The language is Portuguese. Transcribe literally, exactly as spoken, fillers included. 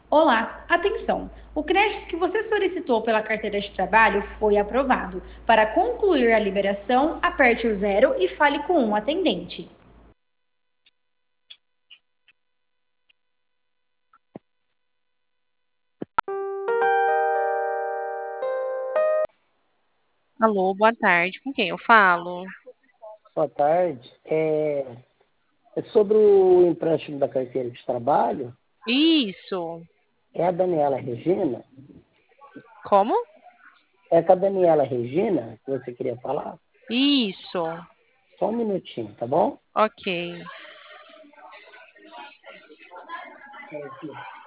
Olá, atenção! O crédito que você solicitou pela carteira de trabalho foi aprovado. Para concluir a liberação, aperte o zero e fale com um atendente. Alô, boa tarde. Com quem eu falo? Boa tarde. É, é sobre o empréstimo da carteira de trabalho. Isso. É a Daniela Regina? Como? É com a Daniela Regina que você queria falar? Isso. Só um minutinho, tá bom? Ok.